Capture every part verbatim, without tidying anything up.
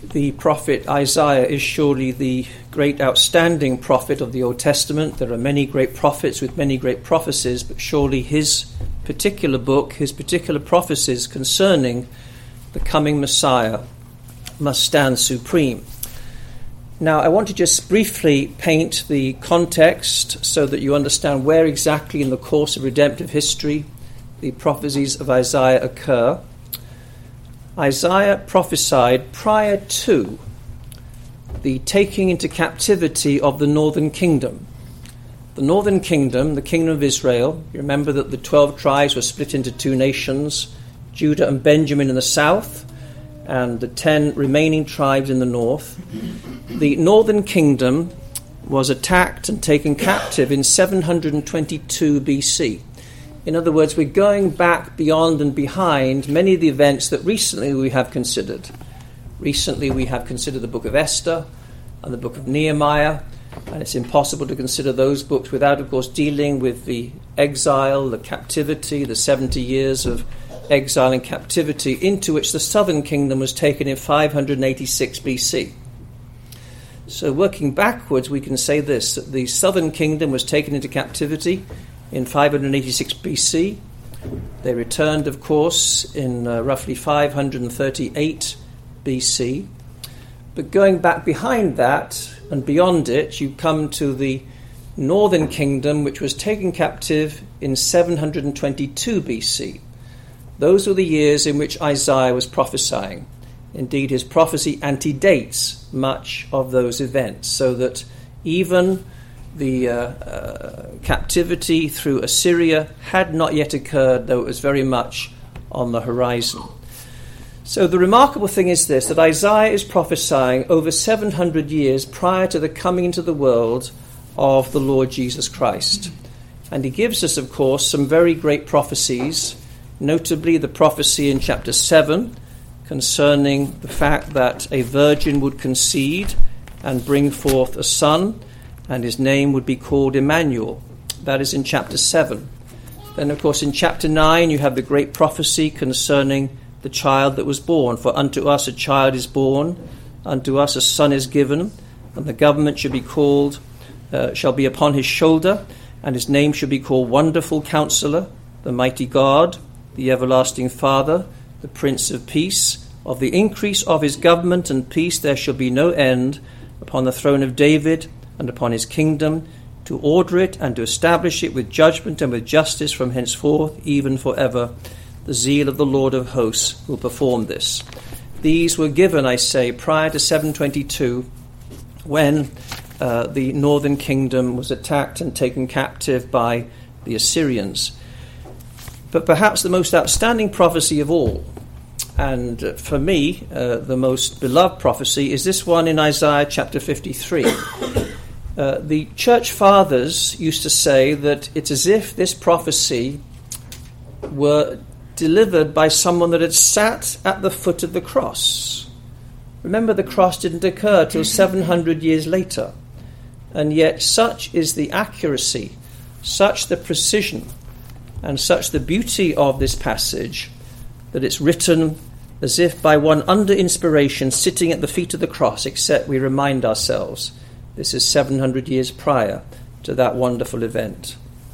The prophet Isaiah is surely the great outstanding prophet of the Old Testament. There are many great prophets with many great prophecies, but surely his particular book, his particular prophecies concerning the coming Messiah must stand supreme. Now, I want to just briefly paint the context so that you understand where exactly in the course of redemptive history the prophecies of Isaiah occur. Isaiah prophesied prior to the taking into captivity of the northern kingdom. The northern kingdom, the kingdom of Israel, you remember that the twelve tribes were split into two nations, Judah and Benjamin in the south, and the ten remaining tribes in the north. The northern kingdom was attacked and taken captive in seven hundred twenty-two B C. In other words, we're going back beyond and behind many of the events that recently we have considered. Recently we have considered the book of Esther and the book of Nehemiah, and it's impossible to consider those books without, of course, dealing with the exile, the captivity, the seventy years of exile and captivity into which the southern kingdom was taken in five hundred eighty-six B C. So working backwards, we can say this, that the southern kingdom was taken into captivity in five hundred eighty-six B C. They returned, of course, in uh, roughly five hundred thirty-eight B C. But going back behind that and beyond it, you come to the northern kingdom, which was taken captive in seven hundred twenty-two B C. Those were the years in which Isaiah was prophesying. Indeed, his prophecy antedates much of those events, so that even the uh, uh, captivity through Assyria had not yet occurred, though it was very much on the horizon. So the remarkable thing is this, that Isaiah is prophesying over seven hundred years prior to the coming into the world of the Lord Jesus Christ. And he gives us, of course, some very great prophecies, notably the prophecy in chapter seven concerning the fact that a virgin would conceive and bring forth a son, and his name would be called Emmanuel. That is in chapter seven. Then, of course, in chapter nine, you have the great prophecy concerning the child that was born. For unto us a child is born, unto us a son is given, and the government should be called, uh, shall be upon his shoulder, and his name should be called Wonderful Counselor, the Mighty God, the Everlasting Father, the Prince of Peace. Of the increase of his government and peace there shall be no end upon the throne of David and upon his kingdom, to order it and to establish it with judgment and with justice from henceforth, even forever. The zeal of the Lord of hosts will perform this. These were given, I say, prior to seven twenty-two, when uh, the northern kingdom was attacked and taken captive by the Assyrians. But perhaps the most outstanding prophecy of all, and uh, for me, uh, the most beloved prophecy, is this one in Isaiah chapter fifty-three. Uh, the church fathers used to say that it's as if this prophecy were delivered by someone that had sat at the foot of the cross. Remember, the cross didn't occur till seven hundred years later. And yet such is the accuracy, such the precision, and such the beauty of this passage, that it's written as if by one under inspiration sitting at the feet of the cross, except we remind ourselves this is seven hundred years prior to that wonderful event.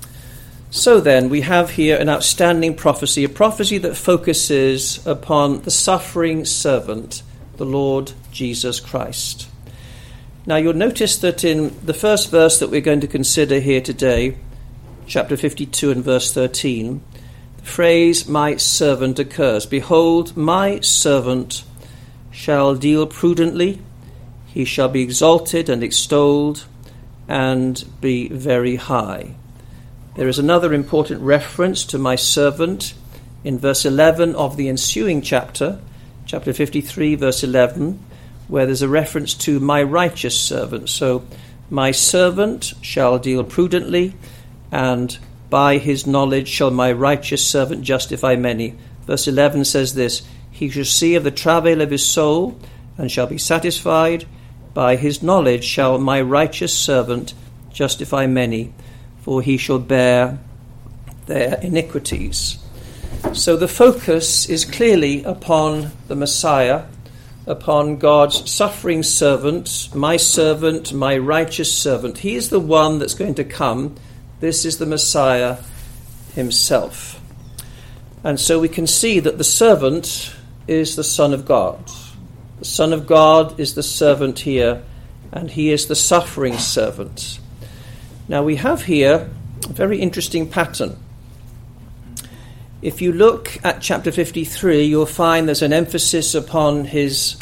So then, we have here an outstanding prophecy, a prophecy that focuses upon the suffering servant, the Lord Jesus Christ. Now, you'll notice that in the first verse that we're going to consider here today, chapter fifty-two and verse thirteen, the phrase, my servant, occurs. Behold, my servant shall deal prudently, he shall be exalted and extolled and be very high. There is another important reference to my servant in verse eleven of the ensuing chapter, chapter fifty-three, verse eleven, where there's a reference to my righteous servant. So, my servant shall deal prudently, and by his knowledge shall my righteous servant justify many. Verse eleven says this, he shall see of the travail of his soul, and shall be satisfied. By his knowledge shall my righteous servant justify many, for he shall bear their iniquities. So the focus is clearly upon the Messiah, upon God's suffering servant, my servant, my righteous servant. He is the one that's going to come. This is the Messiah himself. And so we can see that the servant is the Son of God. The Son of God is the servant here, and he is the suffering servant. Now we have here a very interesting pattern. If you look at chapter fifty-three, you'll find there's an emphasis upon his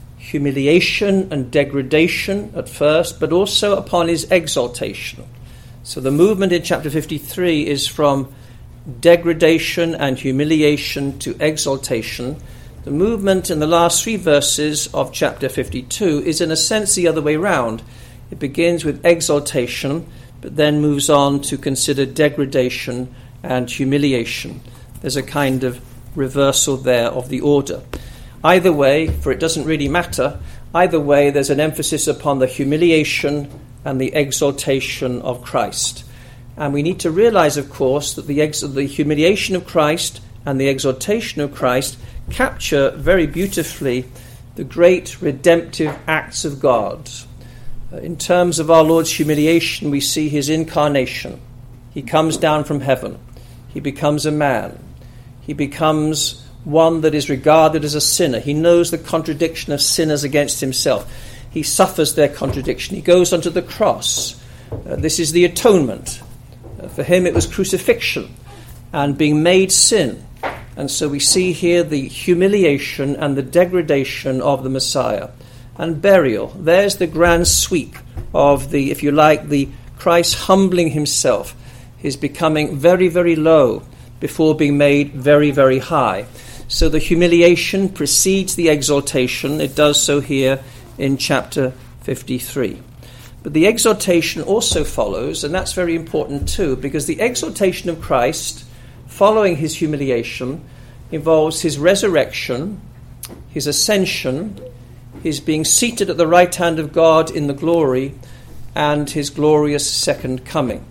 humiliation and degradation at first, but also upon his exaltation. So the movement in chapter fifty-three is from degradation and humiliation to exaltation. The movement in the last three verses of chapter fifty-two is in a sense the other way round. It begins with exaltation, but then moves on to consider degradation and humiliation. There's a kind of reversal there of the order. Either way, for it doesn't really matter, either way there's an emphasis upon the humiliation and the exaltation of Christ. And we need to realize, of course, that the, ex- the humiliation of Christ and the exaltation of Christ capture very beautifully the great redemptive acts of God. Uh, in terms of our Lord's humiliation, we see his incarnation. He comes down from heaven. He becomes a man. He becomes one that is regarded as a sinner. He knows the contradiction of sinners against himself. He suffers their contradiction. He goes onto the cross. Uh, this is the atonement. Uh, for him it was crucifixion and being made sin. And so we see here the humiliation and the degradation of the Messiah. And burial. There's the grand sweep of the, if you like, the Christ humbling himself. His becoming very, very low before being made very, very high. So the humiliation precedes the exaltation. It does so here in chapter fifty-three. But the exaltation also follows, and that's very important too, because the exaltation of Christ, following his humiliation, involves his resurrection, his ascension, his being seated at the right hand of God in the glory, and his glorious second coming.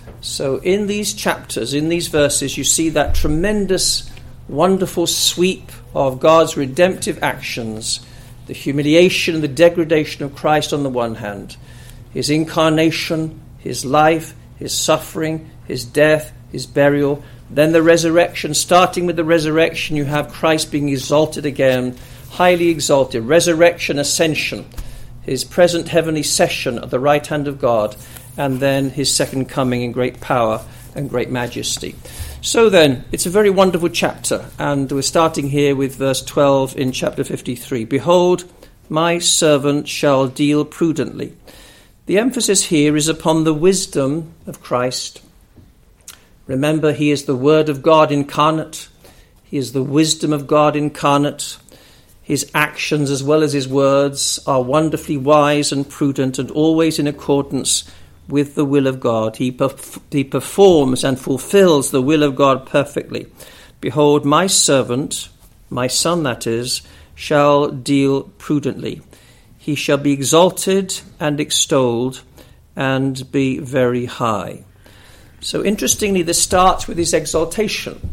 So in these chapters, in these verses, you see that tremendous, wonderful sweep of God's redemptive actions, the humiliation and the degradation of Christ on the one hand, his incarnation, his life, his suffering, his death, his burial, then the resurrection. Starting with the resurrection, you have Christ being exalted again, highly exalted, resurrection, ascension, his present heavenly session at the right hand of God, and then his second coming in great power and great majesty. So then, it's a very wonderful chapter, and we're starting here with verse twelve in chapter fifty-three. Behold, my servant shall deal prudently. The emphasis here is upon the wisdom of Christ. Remember, he is the Word of God incarnate. He is the wisdom of God incarnate. His actions as well as his words are wonderfully wise and prudent and always in accordance with the will of God. He, perf- he performs and fulfills the will of God perfectly. Behold, my servant, my son that is, shall deal prudently. He shall be exalted and extolled and be very high. So interestingly, this starts with his exaltation.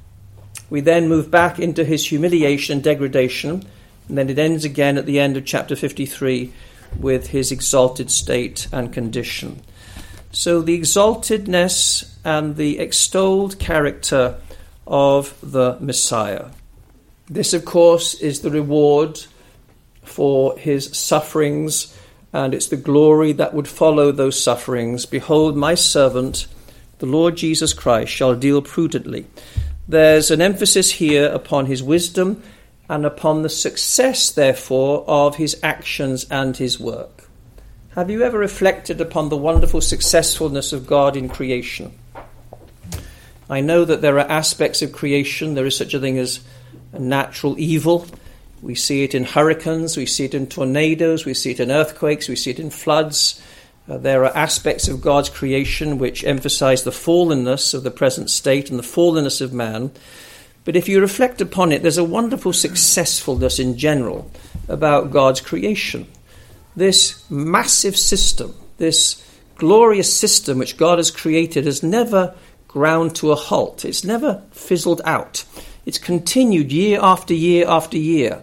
We then move back into his humiliation and degradation, and then it ends again at the end of chapter fifty-three with his exalted state and condition. So the exaltedness and the extolled character of the Messiah. This, of course, is the reward for his sufferings, and it's the glory that would follow those sufferings. Behold, my servant, the Lord Jesus Christ, shall deal prudently. There's an emphasis here upon his wisdom and upon the success, therefore, of his actions and his work. Have you ever reflected upon the wonderful successfulness of God in creation? I know that there are aspects of creation. There is such a thing as a natural evil. We see it in hurricanes, we see it in tornadoes, we see it in earthquakes, we see it in floods. Uh, there are aspects of God's creation which emphasize the fallenness of the present state and the fallenness of man. But if you reflect upon it, there's a wonderful successfulness in general about God's creation. This massive system, this glorious system which God has created has never ground to a halt. It's never fizzled out. It's continued year after year after year.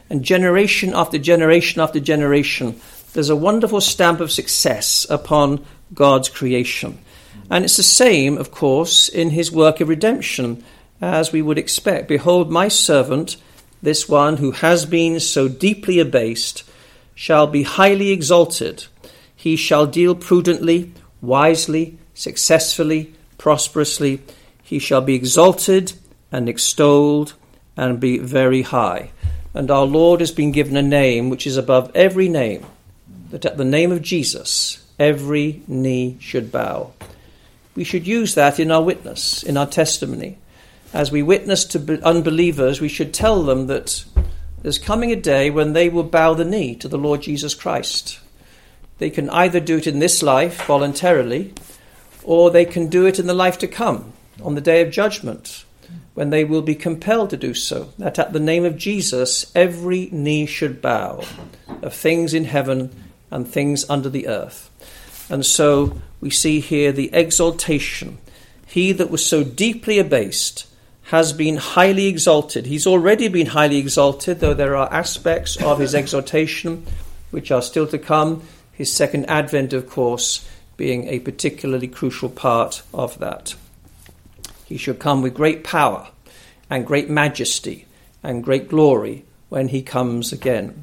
and generation after generation after generation, there's a wonderful stamp of success upon God's creation. And it's the same, of course, in his work of redemption, as we would expect. Behold, my servant, this one who has been so deeply abased, shall be highly exalted. He shall deal prudently, wisely, successfully, prosperously. He shall be exalted and extolled and be very high. And our Lord has been given a name which is above every name, that at the name of Jesus every knee should bow. We should use that in our witness, in our testimony. As we witness to unbelievers, we should tell them that there's coming a day when they will bow the knee to the Lord Jesus Christ. They can either do it in this life voluntarily, or they can do it in the life to come, on the day of judgment, when they will be compelled to do so, that at the name of Jesus every knee should bow, of things in heaven and things under the earth. And so we see here the exaltation. He that was so deeply abased has been highly exalted. He's already been highly exalted, though there are aspects of his exaltation which are still to come. His second advent, of course, being a particularly crucial part of that. He shall come with great power and great majesty and great glory when he comes again.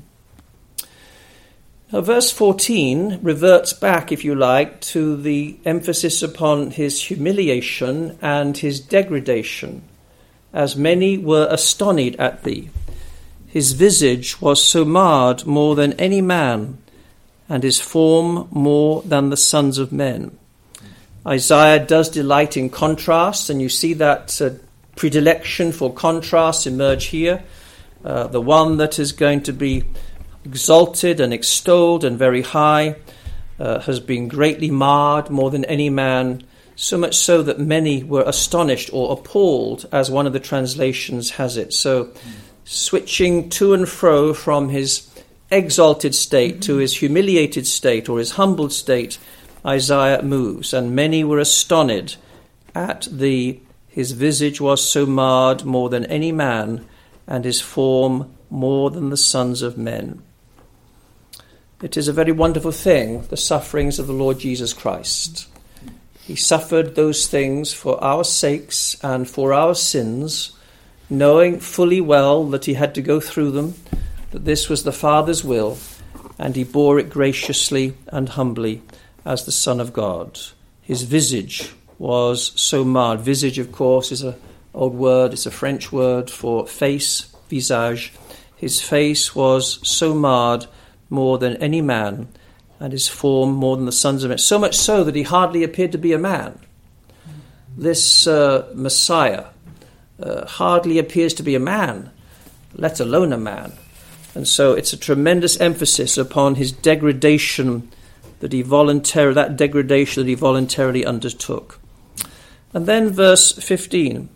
Now, verse fourteen reverts back, if you like, to the emphasis upon his humiliation and his degradation. As many were astonished at thee. His visage was so marred more than any man, and his form more than the sons of men. Isaiah does delight in contrast, and you see that uh, predilection for contrast emerge here. Uh, the one that is going to be exalted and extolled and very high uh, has been greatly marred more than any man, so much so that many were astonished or appalled, as one of the translations has it. So switching to and fro from his exalted state to his humiliated state or his humbled state, Isaiah moves, and many were astonished at the his visage was so marred more than any man, and his form more than the sons of men. It is a very wonderful thing, the sufferings of the Lord Jesus Christ. He suffered those things for our sakes and for our sins, knowing fully well that he had to go through them, that this was the Father's will, and he bore it graciously and humbly as the Son of God. His visage was so marred. Visage, of course, is an old word. It's a French word for face, visage. His face was so marred more than any man, and his form more than the sons of men. So much so that he hardly appeared to be a man. This uh, Messiah uh, hardly appears to be a man, let alone a man. And so it's a tremendous emphasis upon his degradation that he voluntarily, that degradation that he voluntarily undertook. And then verse fifteen.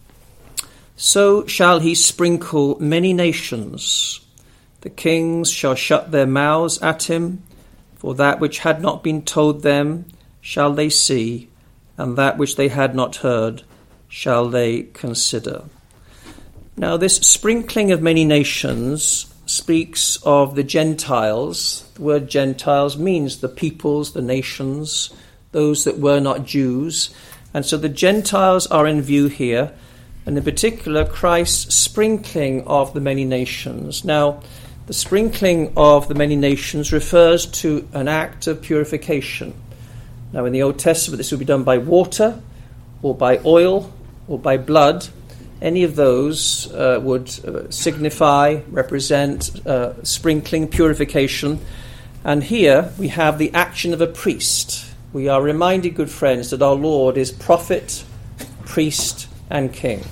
So shall he sprinkle many nations. The kings shall shut their mouths at him, for that which had not been told them shall they see, and that which they had not heard shall they consider. Now this sprinkling of many nations speaks of the Gentiles. The word Gentiles means the peoples, the nations, those that were not Jews. And so the Gentiles are in view here, and in particular Christ's sprinkling of the many nations. Now, the sprinkling of the many nations refers to an act of purification. Now, in the Old Testament, this would be done by water, or by oil, or by blood. Any of those uh, would uh, signify, represent uh, sprinkling, purification. And here we have the action of a priest. We are reminded, good friends, that our Lord is prophet, priest, and king.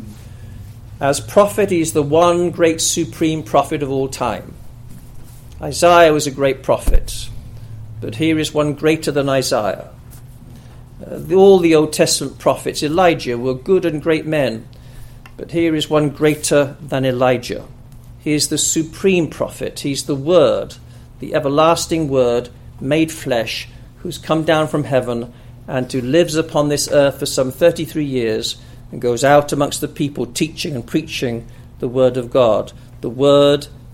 As prophet, he is the one great supreme prophet of all time. Isaiah was a great prophet, but here is one greater than Isaiah. Uh, the, all the Old Testament prophets, Elijah, were good and great men, but here is one greater than Elijah. He is the supreme prophet. He's the Word, the everlasting Word, made flesh, who's come down from heaven and who lives upon this earth for some thirty-three years and goes out amongst the people teaching and preaching the Word of God. The Word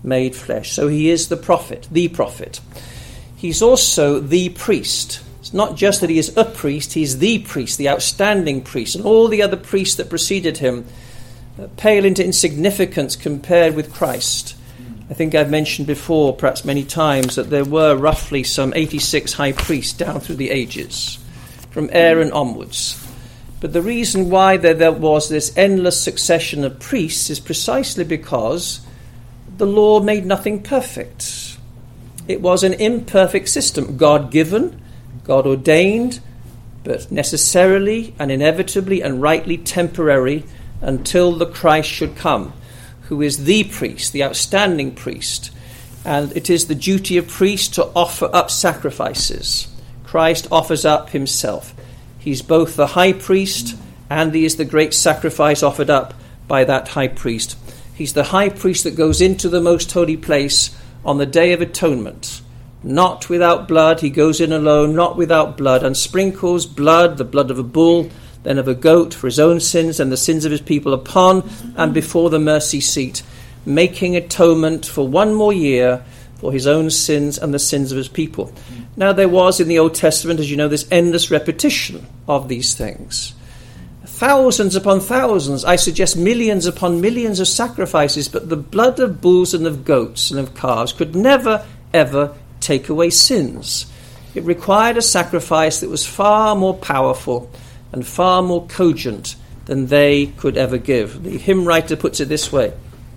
made flesh. So he is the prophet, the prophet. He's also the priest. It's not just that he is a priest, he's the priest, the outstanding priest, and all the other priests that preceded him uh, pale into insignificance compared with Christ. I think I've mentioned before, perhaps many times, that there were roughly some eighty-six high priests down through the ages, from Aaron onwards. But the reason why there, there was this endless succession of priests is precisely because the law made nothing perfect. It was an imperfect system, God-given, God-ordained, but necessarily and inevitably and rightly temporary until the Christ should come, who is the priest, the outstanding priest. And it is the duty of priests to offer up sacrifices. Christ offers up himself. He's both the high priest and he is the great sacrifice offered up by that high priest. He's the high priest that goes into the most holy place on the Day of Atonement. Not without blood, he goes in alone, not without blood, and sprinkles blood, the blood of a bull, then of a goat, for his own sins and the sins of his people upon and before the mercy seat, making atonement for one more year for his own sins and the sins of his people. Now there was in the Old Testament, as you know, this endless repetition of these things. Thousands upon thousands, I suggest millions upon millions of sacrifices, but the blood of bulls and of goats and of calves could never, ever take away sins. It required a sacrifice that was far more powerful and far more cogent than they could ever give. The hymn writer puts it this way: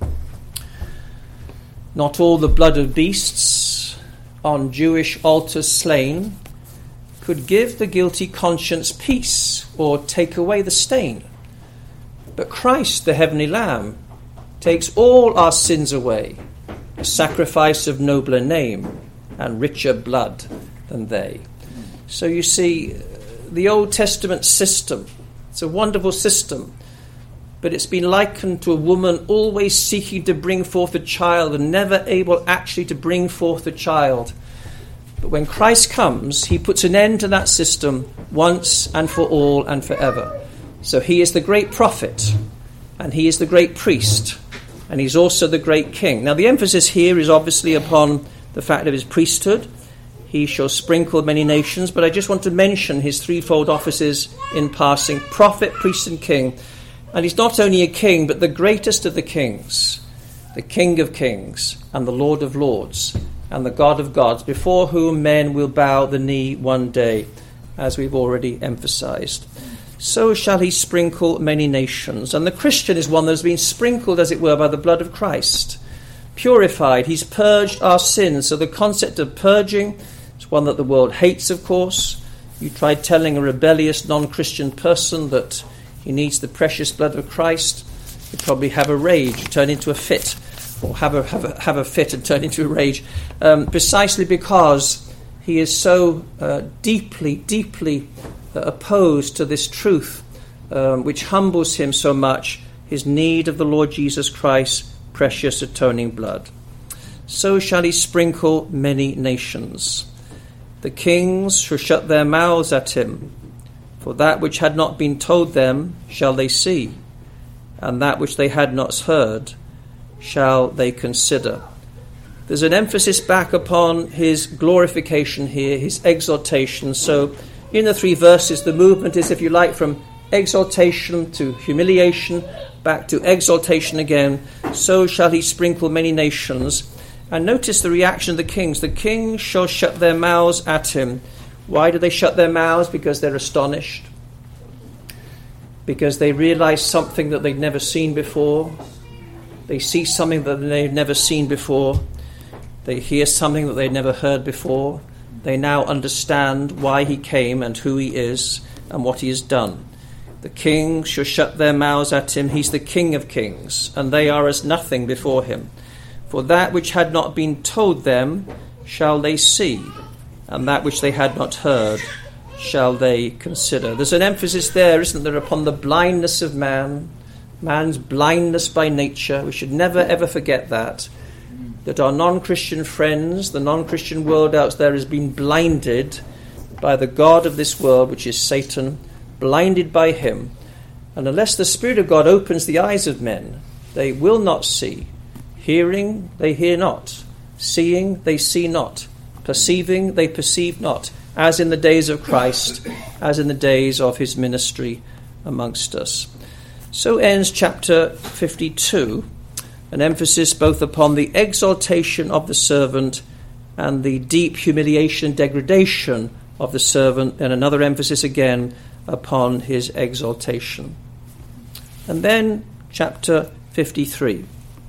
not all the blood of beasts on Jewish altars slain could give the guilty conscience peace or take away the stain. But Christ, the heavenly Lamb, takes all our sins away, a sacrifice of nobler name and richer blood than they. So you see, the Old Testament system, it's a wonderful system, but it's been likened to a woman always seeking to bring forth a child and never able actually to bring forth a child. But when Christ comes, he puts an end to that system once and for all and forever. So he is the great prophet, and he is the great priest, and he's also the great king. Now the emphasis here is obviously upon the fact of his priesthood. He shall sprinkle many nations, but I just want to mention his threefold offices in passing: prophet, priest, and king. And he's not only a king, but the greatest of the kings, the King of kings, and the Lord of lords, and the God of gods, before whom men will bow the knee one day, as we've already emphasized. So shall he sprinkle many nations. And the Christian is one that has been sprinkled, as it were, by the blood of Christ. Purified, he's purged our sins. So the concept of purging is one that the world hates, of course. You try telling a rebellious non-Christian person that he needs the precious blood of Christ, he'd probably have a rage, turn into a fit, or have a have a, have a fit and turn into a rage, um, precisely because he is so uh, deeply, deeply uh, opposed to this truth, um, which humbles him so much, his need of the Lord Jesus Christ's precious atoning blood. So shall he sprinkle many nations. The kings shall shut their mouths at him, for that which had not been told them shall they see, and that which they had not heard shall they consider. There's an emphasis back upon his glorification here, his exaltation. So in the three verses, the movement is, if you like, from exaltation to humiliation, back to exaltation again. So shall he sprinkle many nations. And notice the reaction of the kings. The kings shall shut their mouths at him. Why do they shut their mouths? Because they're astonished. Because they realize something that they've never seen before. They see something that they've never seen before. They hear something that they've never heard before. They now understand why he came and who he is and what he has done. The kings shall shut their mouths at him. He's the King of kings, and they are as nothing before him. For that which had not been told them shall they see, and that which they had not heard shall they consider. There's an emphasis there, isn't there, upon the blindness of man, man's blindness by nature. We should never ever forget that, that our non-Christian friends, the non-Christian world out there, has been blinded by the god of this world, which is Satan, blinded by him. And unless the Spirit of God opens the eyes of men, they will not see, Hearing, they hear not. Seeing, they see not. Perceiving, they perceive not. As in the days of Christ, as in the days of his ministry amongst us. So ends chapter fifty-two, an emphasis both upon the exaltation of the servant and the deep humiliation and degradation of the servant, and another emphasis again upon his exaltation. And then chapter fifty-three.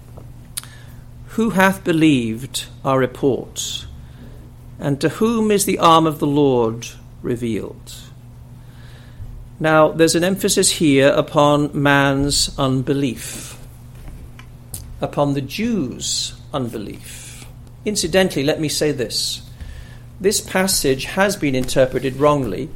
Who hath believed our report? And to whom is the arm of the Lord revealed? Now, there's an emphasis here upon man's unbelief, upon the Jews' unbelief. Incidentally, let me say this. This passage has been interpreted wrongly,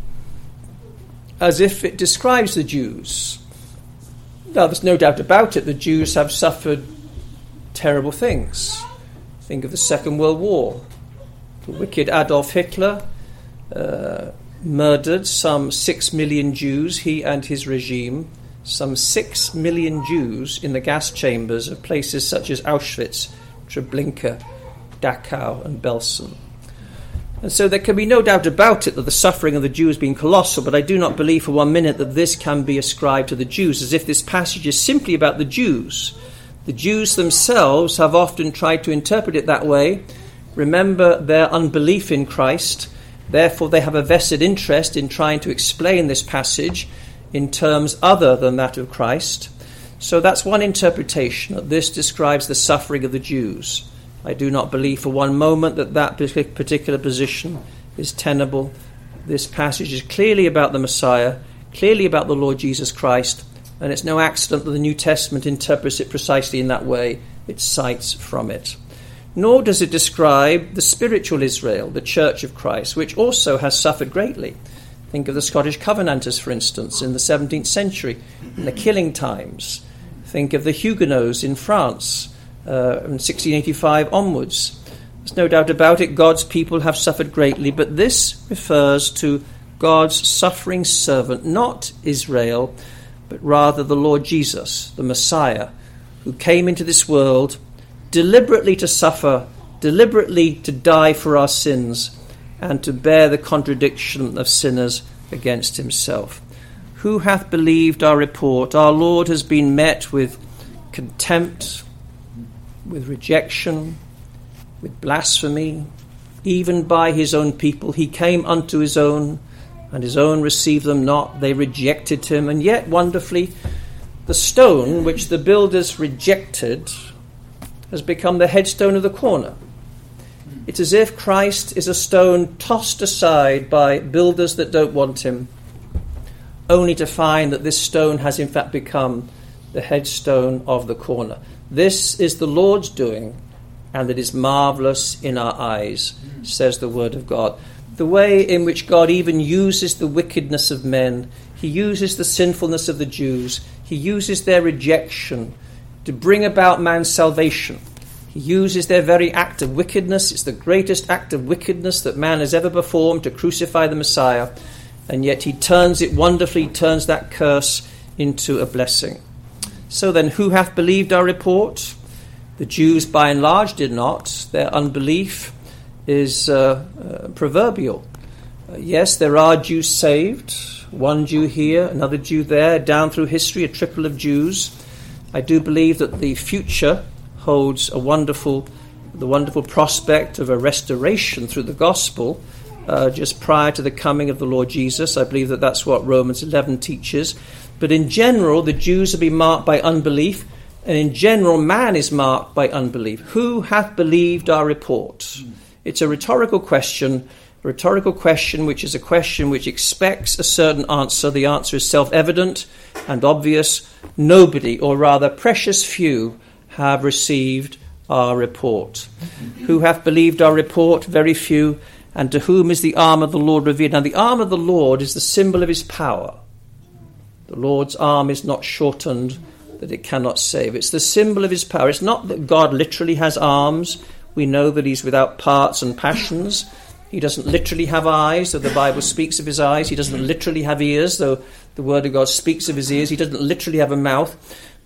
as if it describes the Jews. Now, there's no doubt about it, the Jews have suffered terrible things. Think of the Second World War. The wicked Adolf Hitler uh, murdered some six million Jews, he and his regime, some six million Jews in the gas chambers of places such as Auschwitz, Treblinka, Dachau and Belsen. And so there can be no doubt about it that the suffering of the Jews has been colossal, but I do not believe for one minute that this can be ascribed to the Jews, as if this passage is simply about the Jews. The Jews themselves have often tried to interpret it that way. Remember their unbelief in Christ. Therefore, they have a vested interest in trying to explain this passage in terms other than that of Christ. So that's one interpretation, that this describes the suffering of the Jews. I do not believe for one moment that that particular position is tenable. This passage is clearly about the Messiah, clearly about the Lord Jesus Christ, and it's no accident that the New Testament interprets it precisely in that way. It cites from it. Nor does it describe the spiritual Israel, the Church of Christ, which also has suffered greatly. Think of the Scottish Covenanters, for instance, in the seventeenth century, in the killing times. Think of the Huguenots in France, uh, in sixteen eighty-five onwards. There's no doubt about it, God's people have suffered greatly, but this refers to God's suffering servant, not Israel, but rather the Lord Jesus, the Messiah, who came into this world deliberately to suffer, deliberately to die for our sins, and to bear the contradiction of sinners against himself. Who hath believed our report? Our Lord has been met with contempt, with rejection, with blasphemy, even by his own people. He came unto his own, and his own received them not. They rejected him. And yet, wonderfully, the stone which the builders rejected has become the headstone of the corner. It's as if Christ is a stone tossed aside by builders that don't want him, only to find that this stone has in fact become the headstone of the corner. This is the Lord's doing, and it is marvelous in our eyes, says the Word of God. The way in which God even uses the wickedness of men, he uses the sinfulness of the Jews, he uses their rejection to bring about man's salvation. He uses their very act of wickedness. It's the greatest act of wickedness that man has ever performed, to crucify the Messiah. And yet he turns it wonderfully, turns that curse into a blessing. So then, who hath believed our report? The Jews by and large did not. Their unbelief is uh, uh, proverbial. Uh, yes, there are Jews saved. One Jew here, another Jew there, down through history, a trickle of Jews. I do believe that the future holds a wonderful, the wonderful prospect of a restoration through the gospel uh, just prior to the coming of the Lord Jesus. I believe that that's what Romans eleven teaches. But in general, the Jews have been marked by unbelief, and in general, man is marked by unbelief. Who hath believed our report? Mm. It's a rhetorical question, a rhetorical question which is a question which expects a certain answer. The answer is self-evident and obvious. Nobody, or rather precious few, have received our report. Who hath believed our report? Very few. And to whom is the arm of the Lord revealed? Now the arm of the Lord is the symbol of his power. The Lord's arm is not shortened that it cannot save. It's the symbol of his power. It's not that God literally has arms. We know that he's without parts and passions. He doesn't literally have eyes, though the Bible speaks of his eyes. He doesn't literally have ears, though the Word of God speaks of his ears. He doesn't literally have a mouth.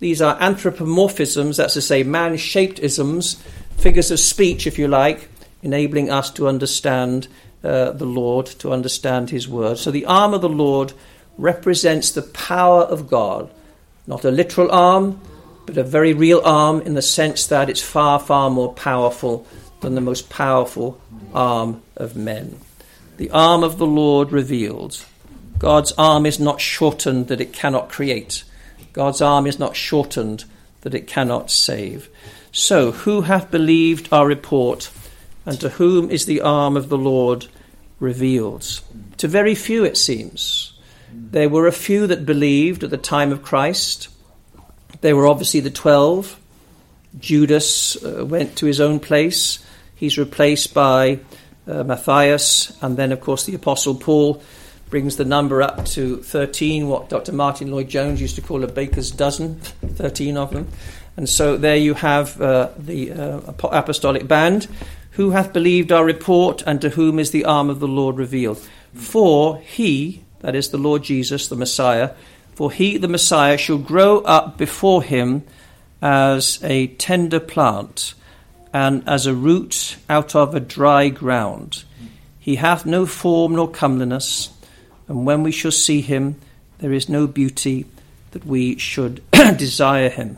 These are anthropomorphisms, that's to say man-shaped isms, figures of speech, if you like, enabling us to understand uh, the Lord, to understand his word. So the arm of the Lord represents the power of God, not a literal arm, but a very real arm in the sense that it's far, far more powerful than the most powerful arm of men. The arm of the Lord revealed. God's arm is not shortened that it cannot create. God's arm is not shortened that it cannot save. So, who hath believed our report, and to whom is the arm of the Lord revealed? To very few, it seems. There were a few that believed at the time of Christ. There were obviously the twelve. Judas uh, went to his own place. He's replaced by uh, Matthias, and then, of course, the Apostle Paul brings the number up to thirteen, what Doctor Martin Lloyd-Jones used to call a baker's dozen, thirteen of them. And so there you have uh, the uh, apostolic band. Who hath believed our report, and to whom is the arm of the Lord revealed? For he, that is the Lord Jesus, the Messiah, for he, the Messiah, shall grow up before him as a tender plant, and as a root out of a dry ground. He hath no form nor comeliness, and when we shall see him, there is no beauty that we should desire him.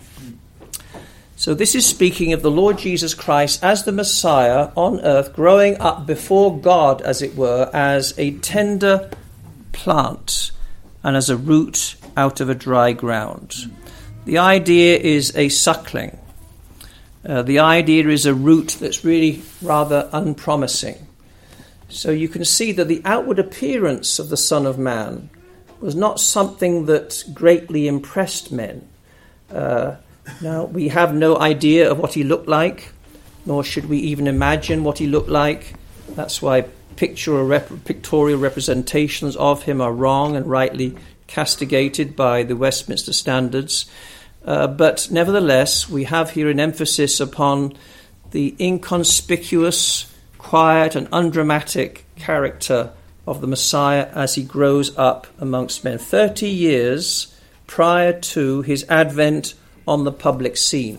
So this is speaking of the Lord Jesus Christ as the Messiah on earth, growing up before God, as it were, as a tender plant and as a root out of a dry ground. The idea is a suckling. Uh, the idea is a root that's really rather unpromising. So you can see that the outward appearance of the Son of Man was not something that greatly impressed men. Uh, now, we have no idea of what he looked like, nor should we even imagine what he looked like. That's why picture or rep- pictorial representations of him are wrong and rightly castigated by the Westminster Standards. Uh, but nevertheless, we have here an emphasis upon the inconspicuous, quiet and undramatic character of the Messiah as he grows up amongst men. Thirty years prior to his advent on the public scene.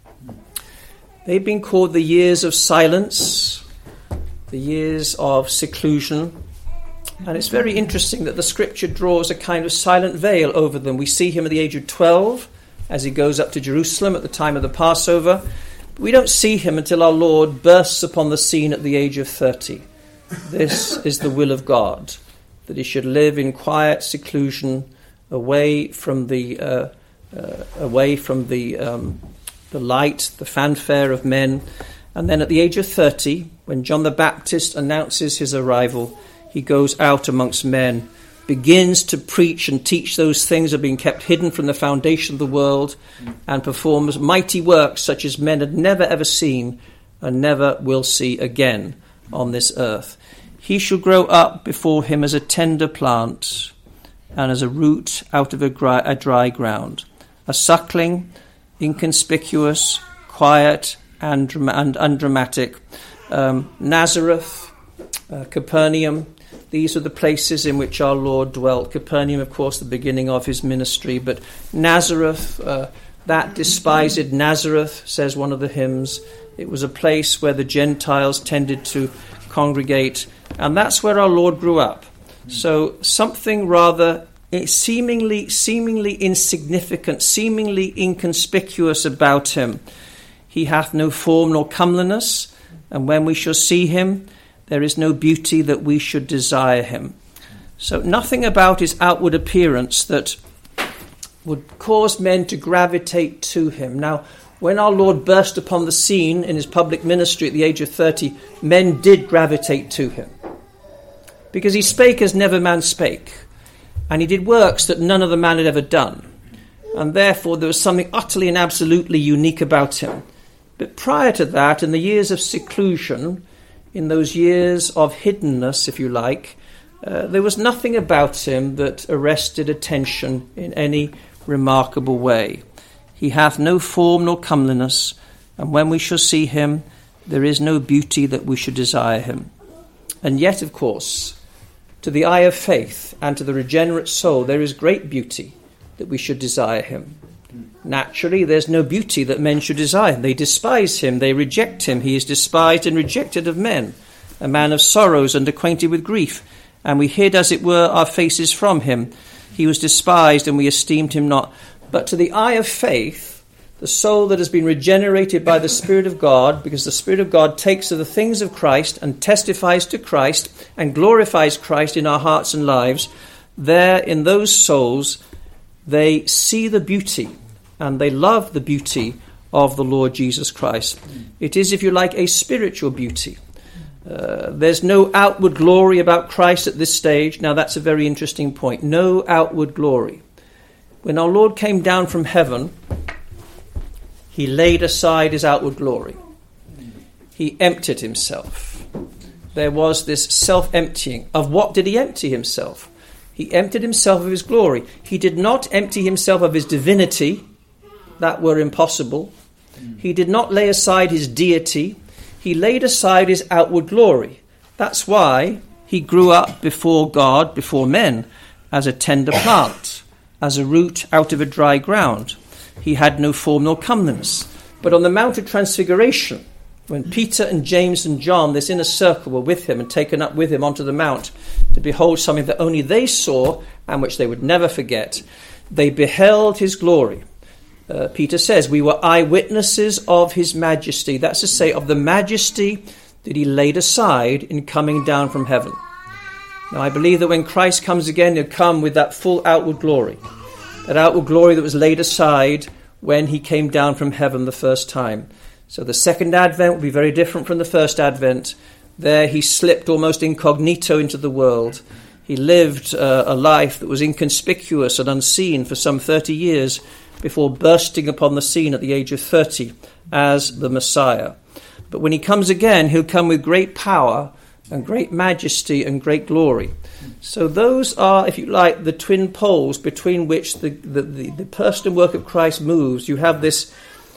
They've been called the years of silence, the years of seclusion. And it's very interesting that the scripture draws a kind of silent veil over them. We see him at the age of twelve as he goes up to Jerusalem at the time of the Passover. But we don't see him until our Lord bursts upon the scene at the age of thirty. This is the will of God, that he should live in quiet seclusion, away from the uh, uh, away from the um, the light, the fanfare of men. And then at the age of thirty, when John the Baptist announces his arrival, he goes out amongst men, begins to preach and teach those things that have been kept hidden from the foundation of the world, and performs mighty works such as men had never ever seen and never will see again on this earth. He shall grow up before him as a tender plant and as a root out of a dry, a dry ground, a suckling, inconspicuous, quiet and, and undramatic. Um, Nazareth, uh, Capernaum, these are the places in which our Lord dwelt. Capernaum, of course, the beginning of his ministry, but Nazareth, uh, that despised Nazareth, says one of the hymns, it was a place where the Gentiles tended to congregate, and that's where our Lord grew up. So something rather seemingly seemingly insignificant, seemingly inconspicuous about him. He hath no form nor comeliness, and when we shall see him, there is no beauty that we should desire him. So nothing about his outward appearance that would cause men to gravitate to him. Now, when our Lord burst upon the scene in his public ministry at the age of thirty, men did gravitate to him, because he spake as never man spake, and he did works that none other man had ever done, and therefore there was something utterly and absolutely unique about him. But prior to that, in the years of seclusion, in those years of hiddenness, if you like, uh, there was nothing about him that arrested attention in any remarkable way. He hath no form nor comeliness, and when we shall see him, there is no beauty that we should desire him. And yet, of course, to the eye of faith and to the regenerate soul, there is great beauty that we should desire him. Naturally, there's no beauty that men should desire. They despise him, they reject him. He is despised and rejected of men, a man of sorrows and acquainted with grief. And we hid, as it were, our faces from him. He was despised, and we esteemed him not. But to the eye of faith, the soul that has been regenerated by the Spirit of God, because the Spirit of God takes to the things of Christ and testifies to Christ and glorifies Christ in our hearts and lives, there in those souls they see the beauty and they love the beauty of the Lord Jesus Christ. It is, if you like, a spiritual beauty. Uh, there's no outward glory about Christ at this stage. Now that's a very interesting point. No outward glory. When our Lord came down from heaven, he laid aside his outward glory. He emptied himself. There was this self-emptying. Of what did he empty himself? He emptied himself of his glory. He did not empty himself of his divinity. That were impossible. He did not lay aside his deity. He laid aside his outward glory. That's why he grew up before God, before men, as a tender plant, as a root out of a dry ground. He had no form nor comeliness. But on the Mount of Transfiguration, when Peter and James and John, this inner circle, were with him and taken up with him onto the mount to behold something that only they saw and which they would never forget, they beheld his glory. Uh, Peter says, we were eyewitnesses of his majesty. That's to say, of the majesty that he laid aside in coming down from heaven. Now, I believe that when Christ comes again, he'll come with that full outward glory. That outward glory that was laid aside when he came down from heaven the first time. So the second advent will be very different from the first advent. There he slipped almost incognito into the world. He lived uh, a life that was inconspicuous and unseen for some thirty years before bursting upon the scene at the age of thirty as the Messiah. But when he comes again, he'll come with great power and great majesty and great glory. So those are, if you like, the twin poles between which the, the, the, the person and work of Christ moves. You have this,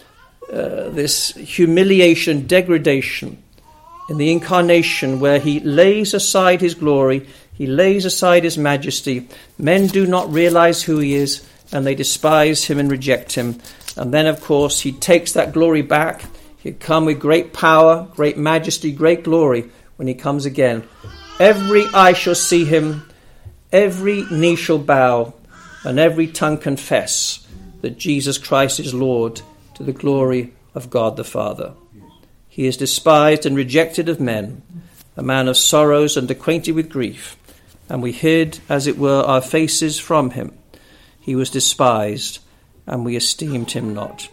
uh, this humiliation, degradation in the incarnation where he lays aside his glory, he lays aside his majesty. Men do not realize who he is, and they despise him and reject him. And then, of course, he takes that glory back. He'll come with great power, great majesty, great glory when he comes again. Every eye shall see him, every knee shall bow, and every tongue confess that Jesus Christ is Lord, to the glory of God the Father. He is despised and rejected of men, a man of sorrows and acquainted with grief, and we hid, as it were, our faces from him. He was despised, and we esteemed him not.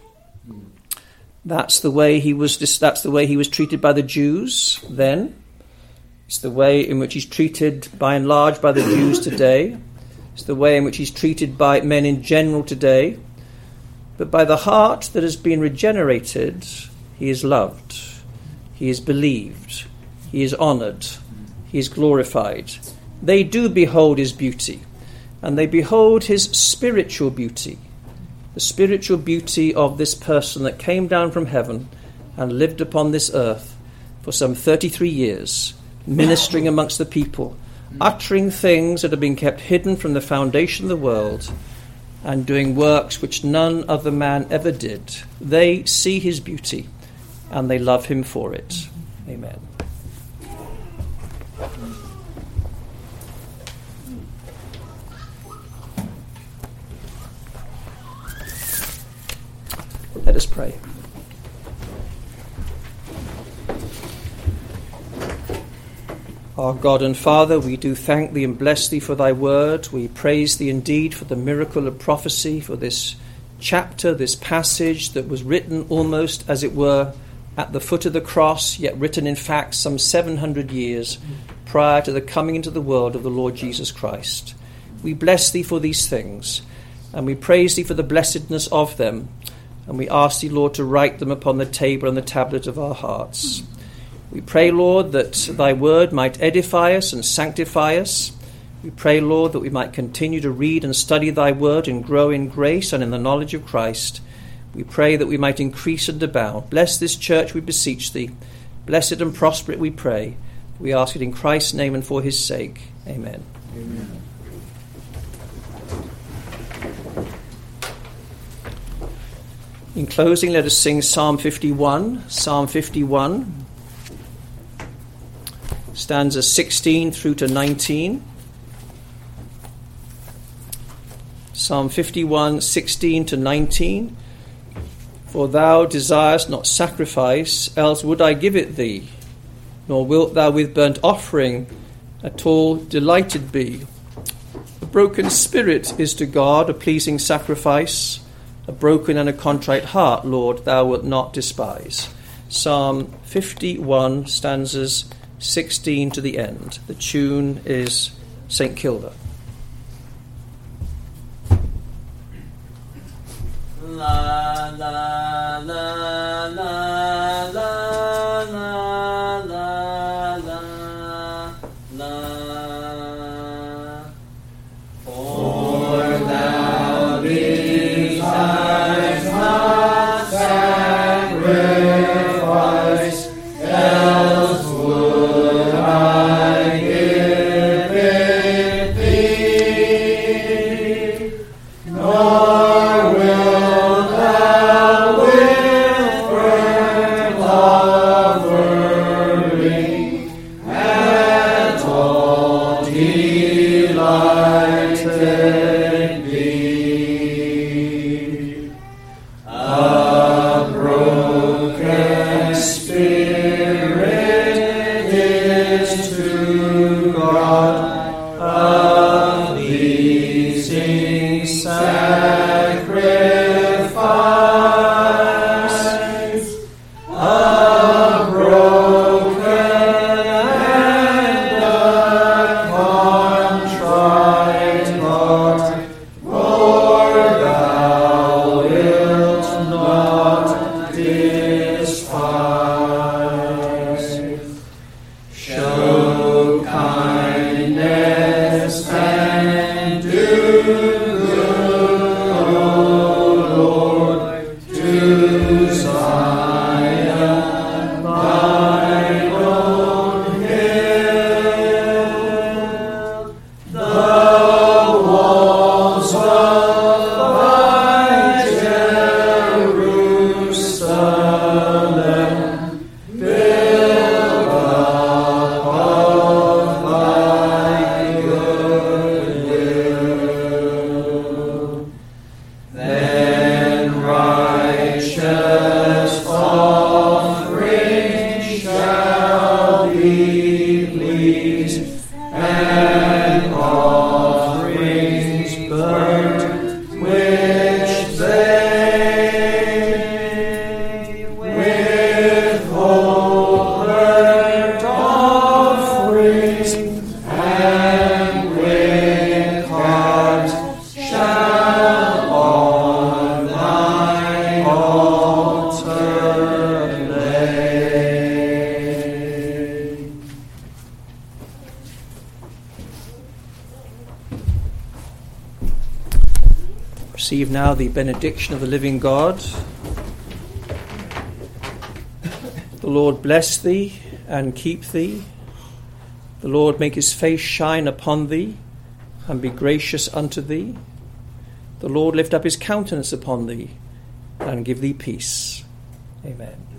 That's the way he was. That's the way he was treated by the Jews then. It's the way in which he's treated, by and large, by the Jews today. It's the way in which he's treated by men in general today. But by the heart that has been regenerated, he is loved. He is believed. He is honoured. He is glorified. They do behold his beauty. And they behold his spiritual beauty, the spiritual beauty of this person that came down from heaven and lived upon this earth for some thirty-three years, ministering amongst the people, uttering things that have been kept hidden from the foundation of the world, and doing works which none other man ever did. They see his beauty, and they love him for it. Amen. Let us pray. Our God and Father, we do thank thee and bless thee for thy word. We praise thee indeed for the miracle of prophecy, for this chapter, this passage that was written almost, as it were, at the foot of the cross, yet written in fact some seven hundred years prior to the coming into the world of the Lord Jesus Christ. We bless thee for these things, and we praise thee for the blessedness of them. And we ask thee, Lord, to write them upon the table and the tablet of our hearts. We pray, Lord, that thy word might edify us and sanctify us. We pray, Lord, that we might continue to read and study thy word and grow in grace and in the knowledge of Christ. We pray that we might increase and abound. Bless this church, we beseech thee. Bless it and prosper it, we pray. We ask it in Christ's name and for his sake. Amen. Amen. In closing, let us sing Psalm fifty-one. Psalm fifty-one, stanzas sixteen through to nineteen. Psalm fifty-one, sixteen to nineteen. For thou desirest not sacrifice, else would I give it thee. Nor wilt thou with burnt offering at all delighted be. A broken spirit is to God a pleasing sacrifice. A broken and a contrite heart, Lord, thou wilt not despise. Psalm fifty-one, stanzas sixteen to the end. The tune is Saint Kilda. La la la la la la la la la. For thou desires not sacrifice, else would I give it thee. Nor will thou with burnt offering at all delighted be. A broken spirit is to God a pleasing sacrifice. A broken and a contrite heart, Lord, thou wilt not despise. Show kindness and do good, O Lord, to Zion, thine own hill. The walls of thy Jerusalem build up of thy goodwill. Then righteous offerings shall be pleased, and offerings burnt which they withhold. Burnt offerings and with heart shall on thine altar lay. Receive now the benediction of the living God. The Lord bless thee and keep thee. The Lord make his face shine upon thee and be gracious unto thee. The Lord lift up his countenance upon thee and give thee peace. Amen.